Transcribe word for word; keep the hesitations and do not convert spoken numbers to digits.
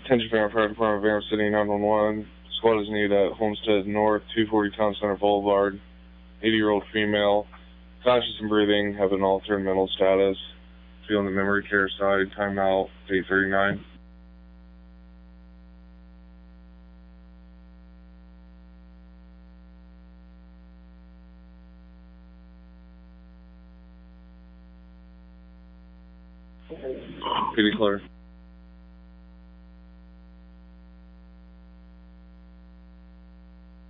Attention Fire Fire Department, Van City nine one one. Squad is needed at Homestead North, two forty Town Center Boulevard. eighty-year-old female, conscious and breathing, have an altered mental status. Feeling the memory care side, timeout, eight thirty-nine. P D clear.